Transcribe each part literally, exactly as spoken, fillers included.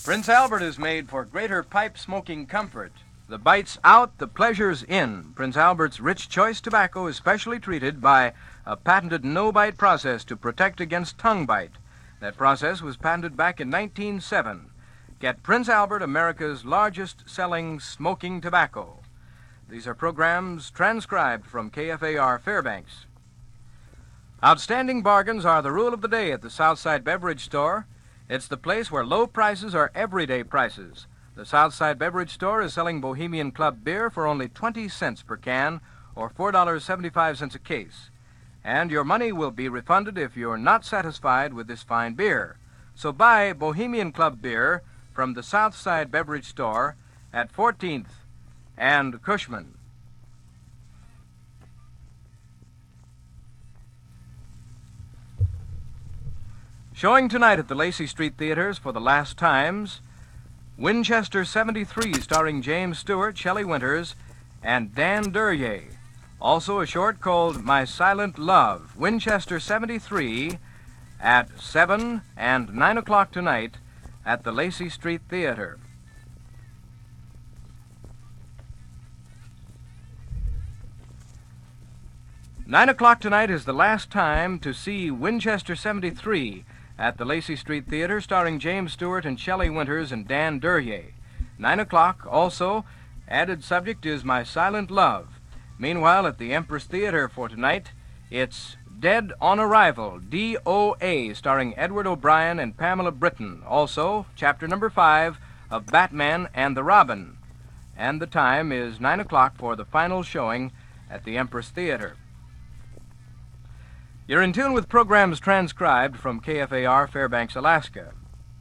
Prince Albert is made for greater pipe smoking comfort. The bite's out, the pleasure's in. Prince Albert's rich choice tobacco is specially treated by a patented no-bite process to protect against tongue bite. That process was patented back in nineteen oh seven. Get Prince Albert, America's largest selling smoking tobacco. These are programs transcribed from K F A R Fairbanks. Outstanding bargains are the rule of the day at the Southside Beverage Store. It's the place where low prices are everyday prices. The Southside Beverage Store is selling Bohemian Club beer for only twenty cents per can, or four dollars and seventy-five cents a case. And your money will be refunded if you're not satisfied with this fine beer. So buy Bohemian Club beer from the Southside Beverage Store at fourteenth and Cushman. Showing tonight at the Lacey Street Theaters for the last times, Winchester seventy-three, starring James Stewart, Shelley Winters, and Dan Duryea. Also a short called My Silent Love. Winchester seventy-three at seven and nine o'clock tonight at the Lacey Street Theater. Nine o'clock tonight is the last time to see Winchester seventy-three at the Lacey Street Theater, starring James Stewart and Shelley Winters and Dan Duryea. Nine o'clock, also, added subject is My Silent Love. Meanwhile, at the Empress Theater for tonight, it's Dead on Arrival, D O A, starring Edward O'Brien and Pamela Britton. Also, chapter number five of Batman and the Robin. And the time is nine o'clock for the final showing at the Empress Theater. You're in tune with programs transcribed from K F A R Fairbanks, Alaska.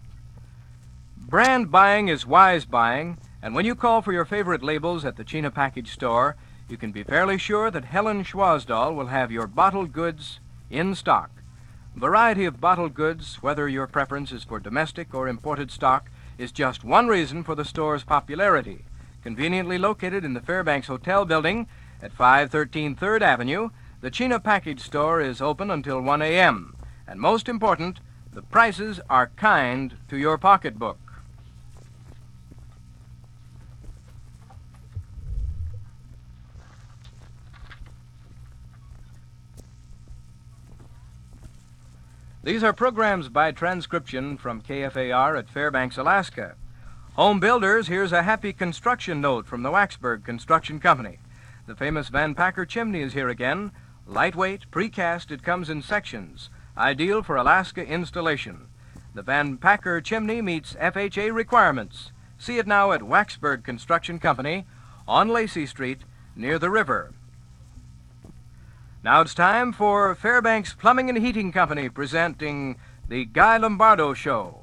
Brand buying is wise buying, and when you call for your favorite labels at the Chena Package Store, you can be fairly sure that Helen Schwazdal will have your bottled goods in stock. Variety of bottled goods, whether your preference is for domestic or imported stock, is just one reason for the store's popularity. Conveniently located in the Fairbanks Hotel building at five thirteen third Avenue, the Chena Package Store is open until one a.m. And most important, the prices are kind to your pocketbook. These are programs by transcription from K F A R at Fairbanks, Alaska. Home builders, here's a happy construction note from the Waxburg Construction Company. The famous Van Packer chimney is here again. Lightweight, precast, it comes in sections, ideal for Alaska installation. The Van Packer chimney meets F H A requirements. See it now at Waxburg Construction Company on Lacey Street near the river. Now it's time for Fairbanks Plumbing and Heating Company presenting the Guy Lombardo Show.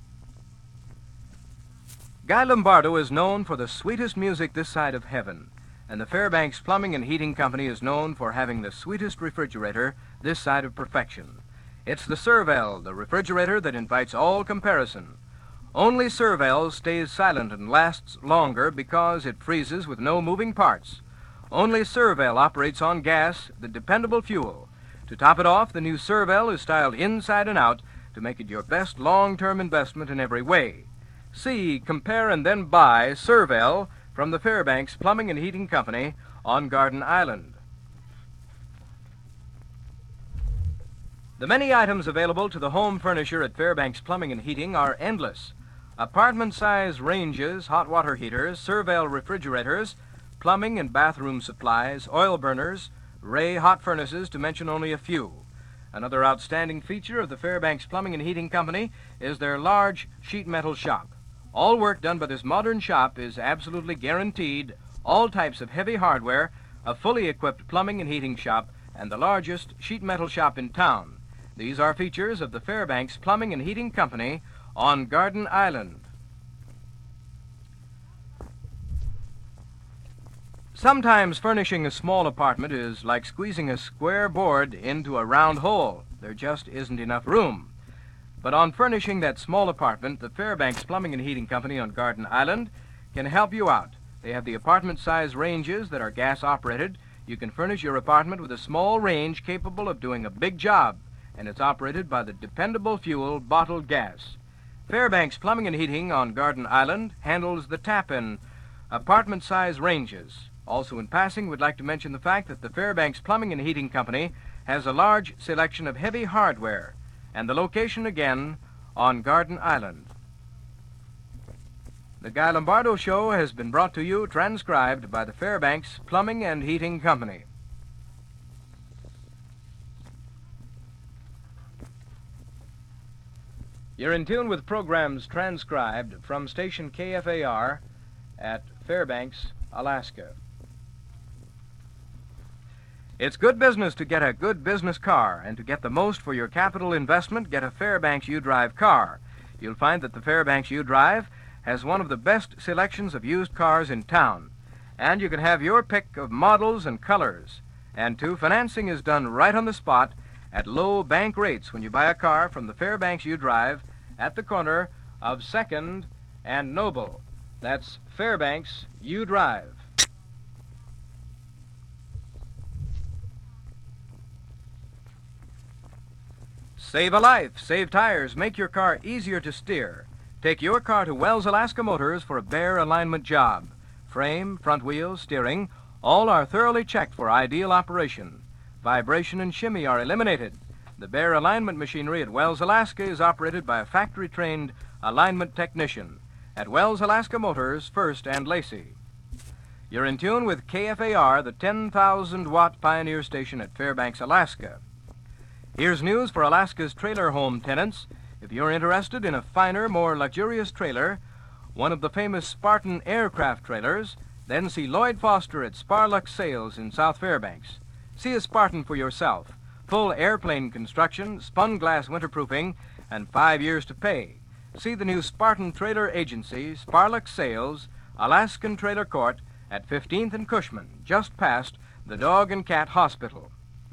Guy Lombardo is known for the sweetest music this side of heaven. And the Fairbanks Plumbing and Heating Company is known for having the sweetest refrigerator this side of perfection. It's the Servel, the refrigerator that invites all comparison. Only Servel stays silent and lasts longer because it freezes with no moving parts. Only Servel operates on gas, the dependable fuel. To top it off, the new Servel is styled inside and out to make it your best long-term investment in every way. See, compare, and then buy Servel from the Fairbanks Plumbing and Heating Company on Garden Island. The many items available to the home furnisher at Fairbanks Plumbing and Heating are endless. Apartment-size ranges, hot water heaters, Servel refrigerators, plumbing and bathroom supplies, oil burners, Ray hot furnaces, to mention only a few. Another outstanding feature of the Fairbanks Plumbing and Heating Company is their large sheet metal shop. All work done by this modern shop is absolutely guaranteed. All types of heavy hardware, a fully equipped plumbing and heating shop, and the largest sheet metal shop in town. These are features of the Fairbanks Plumbing and Heating Company on Garden Island. Sometimes furnishing a small apartment is like squeezing a square board into a round hole. There just isn't enough room. But on furnishing that small apartment, the Fairbanks Plumbing and Heating Company on Garden Island can help you out. They have the apartment-size ranges that are gas-operated. You can furnish your apartment with a small range capable of doing a big job, and it's operated by the dependable fuel bottled gas. Fairbanks Plumbing and Heating on Garden Island handles the tap-in apartment-size ranges. Also in passing, we'd like to mention the fact that the Fairbanks Plumbing and Heating Company has a large selection of heavy hardware, and the location again on Garden Island. The Guy Lombardo Show has been brought to you, transcribed by the Fairbanks Plumbing and Heating Company. You're in tune with programs transcribed from station K F A R at Fairbanks, Alaska. It's good business to get a good business car, and to get the most for your capital investment, get a Fairbanks U-Drive car. You'll find that the Fairbanks U-Drive has one of the best selections of used cars in town, and you can have your pick of models and colors. And too, financing is done right on the spot at low bank rates when you buy a car from the Fairbanks U-Drive at the corner of second and Noble. That's Fairbanks U-Drive. Save a life, save tires, make your car easier to steer. Take your car to Wells Alaska Motors for a bare alignment job. Frame, front wheels, steering, all are thoroughly checked for ideal operation. Vibration and shimmy are eliminated. The bare alignment machinery at Wells Alaska is operated by a factory-trained alignment technician at Wells Alaska Motors, First and Lacey. You're in tune with K F A R, the ten thousand watt Pioneer station at Fairbanks, Alaska. Here's news for Alaska's trailer home tenants. If you're interested in a finer, more luxurious trailer, one of the famous Spartan aircraft trailers, then see Lloyd Foster at Sparlux Sales in South Fairbanks. See a Spartan for yourself. Full airplane construction, spun glass winterproofing, and five years to pay. See the new Spartan Trailer Agency, Sparlux Sales, Alaskan Trailer Court at fifteenth and Cushman, just past the Dog and Cat Hospital.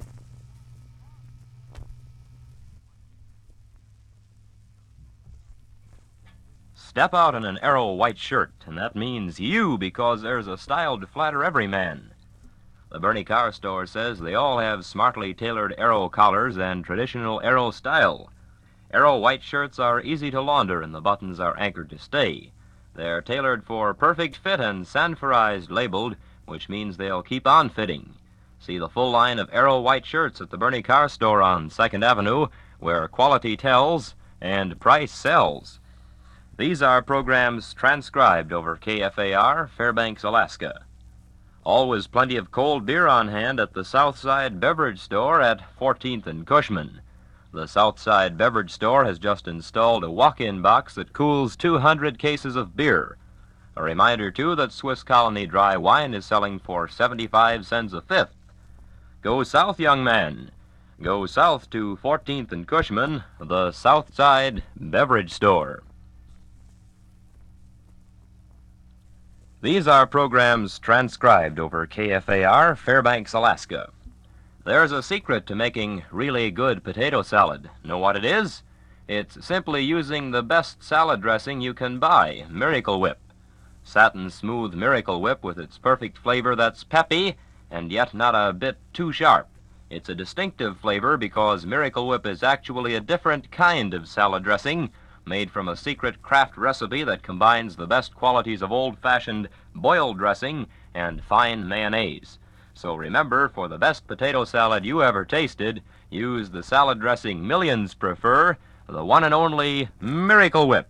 Step out in an Arrow white shirt, and that means you, because there's a style to flatter every man. The Bernie Carr store says they all have smartly tailored Arrow collars and traditional Arrow style. Arrow white shirts are easy to launder, and the buttons are anchored to stay. They're tailored for perfect fit and sanforized labeled, which means they'll keep on fitting. See the full line of Arrow white shirts at the Bernie Carr store on second Avenue, where quality tells and price sells. These are programs transcribed over K F A R, Fairbanks, Alaska. Always plenty of cold beer on hand at the Southside Beverage Store at fourteenth and Cushman. The Southside Beverage Store has just installed a walk-in box that cools two hundred cases of beer. A reminder, too, that Swiss Colony Dry Wine is selling for seventy-five cents a fifth. Go south, young man. Go south to fourteenth and Cushman, the Southside Beverage Store. These are programs transcribed over K F A R, Fairbanks, Alaska. There's a secret to making really good potato salad. Know what it is? It's simply using the best salad dressing you can buy, Miracle Whip. Satin smooth Miracle Whip with its perfect flavor that's peppy and yet not a bit too sharp. It's a distinctive flavor because Miracle Whip is actually a different kind of salad dressing, made from a secret craft recipe that combines the best qualities of old-fashioned boiled dressing and fine mayonnaise. So remember, for the best potato salad you ever tasted, use the salad dressing millions prefer, the one and only Miracle Whip.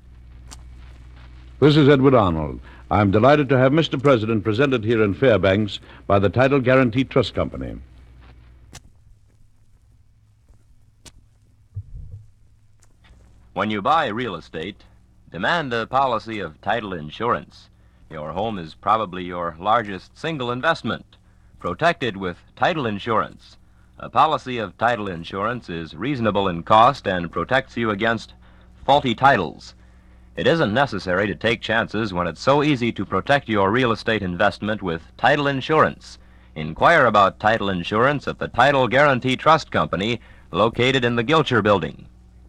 This is Edward Arnold. I'm delighted to have Mister President presented here in Fairbanks by the Title Guarantee Trust Company. When you buy real estate, demand a policy of title insurance. Your home is probably your largest single investment. Protect it with title insurance. A policy of title insurance is reasonable in cost and protects you against faulty titles. It isn't necessary to take chances when it's so easy to protect your real estate investment with title insurance. Inquire about title insurance at the Title Guarantee Trust Company, located in the Gilcher Building.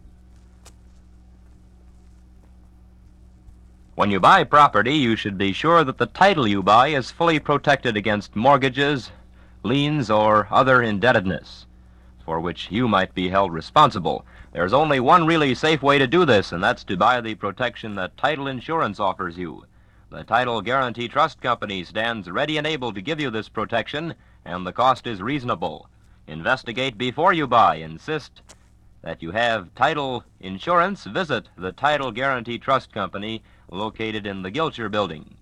When you buy property, you should be sure that the title you buy is fully protected against mortgages, liens, or other indebtedness, for which you might be held responsible. There's only one really safe way to do this, and that's to buy the protection that Title Insurance offers you. The Title Guarantee Trust Company stands ready and able to give you this protection, and the cost is reasonable. Investigate before you buy. Insist that you have title insurance. Visit the Title Guarantee Trust Company, located in the Gilcher Building.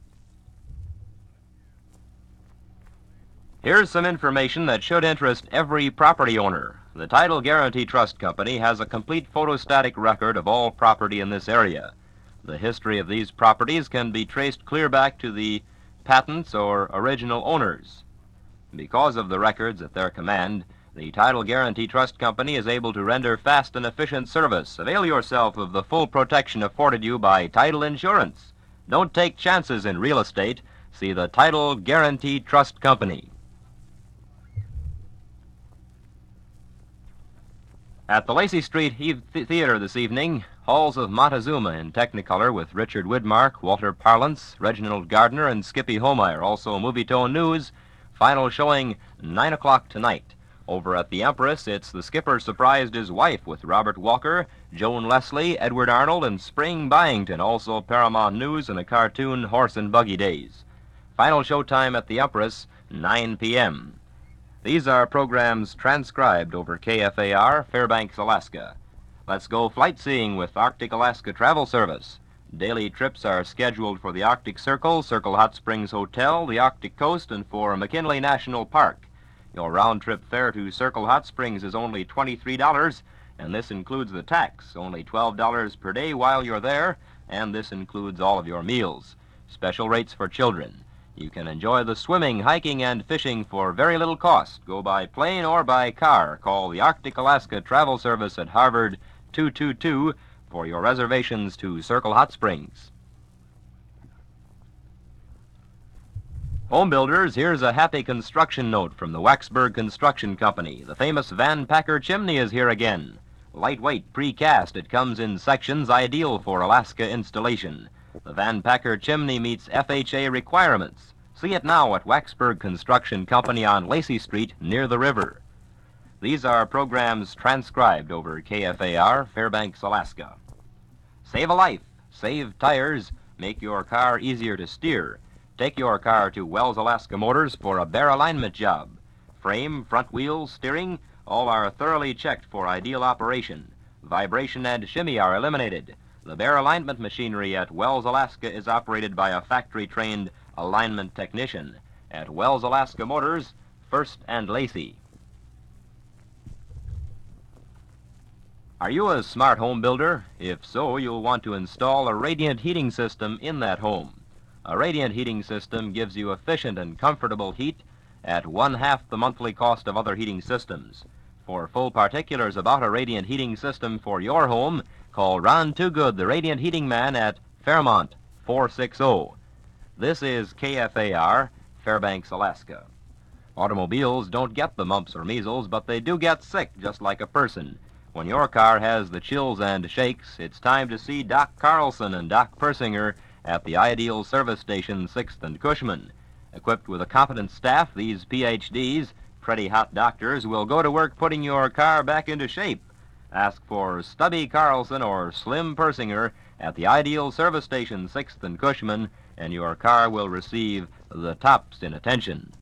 Here's some information that should interest every property owner. The Title Guarantee Trust Company has a complete photostatic record of all property in this area. The history of these properties can be traced clear back to the patents or original owners. Because of the records at their command, the Title Guarantee Trust Company is able to render fast and efficient service. Avail yourself of the full protection afforded you by Title Insurance. Don't take chances in real estate. See the Title Guarantee Trust Company. At the Lacey Street Th- Theater this evening, Halls of Montezuma in Technicolor with Richard Widmark, Walter Parlance, Reginald Gardner, and Skippy Homeyer. Also Movietone News. Final showing nine o'clock tonight. Over at the Empress, it's The Skipper Surprised His Wife with Robert Walker, Joan Leslie, Edward Arnold, and Spring Byington. Also Paramount News and a cartoon, Horse and Buggy Days. Final showtime at the Empress, nine p.m. These are programs transcribed over K F A R, Fairbanks, Alaska. Let's go flight seeing with Arctic Alaska Travel Service. Daily trips are scheduled for the Arctic Circle, Circle Hot Springs Hotel, the Arctic Coast, and for McKinley National Park. Your round-trip fare to Circle Hot Springs is only twenty-three dollars, and this includes the tax, only twelve dollars per day while you're there, and this includes all of your meals. Special rates for children. You can enjoy the swimming, hiking, and fishing for very little cost. Go by plane or by car. Call the Arctic Alaska Travel Service at Harvard two two two for your reservations to Circle Hot Springs. Home builders, here's a happy construction note from the Waxburg Construction Company. The famous Van Packer chimney is here again. Lightweight, precast, it comes in sections ideal for Alaska installation. The Van Packer chimney meets F H A requirements. See it now at Waxburg Construction Company on Lacey Street near the river. These are programs transcribed over K F A R, Fairbanks, Alaska. Save a life, save tires, make your car easier to steer. Take your car to Wells Alaska Motors for a bare alignment job. Frame, front wheels, steering, all are thoroughly checked for ideal operation. Vibration and shimmy are eliminated. The bare alignment machinery at Wells Alaska is operated by a factory-trained alignment technician. At Wells Alaska Motors, First and Lacey. Are you a smart home builder? If so, you'll want to install a radiant heating system in that home. A radiant heating system gives you efficient and comfortable heat at one-half the monthly cost of other heating systems. For full particulars about a radiant heating system for your home, call Ron Toogood, the Radiant Heating Man, at Fairmont four six zero. This is K F A R, Fairbanks, Alaska. Automobiles don't get the mumps or measles, but they do get sick just like a person. When your car has the chills and shakes, it's time to see Doc Carlson and Doc Persinger at the Ideal Service Station, sixth and Cushman. Equipped with a competent staff, these P H Ds, pretty hot doctors, will go to work putting your car back into shape. Ask for Stubby Carlson or Slim Persinger at the Ideal Service Station, sixth and Cushman, and your car will receive the tops in attention.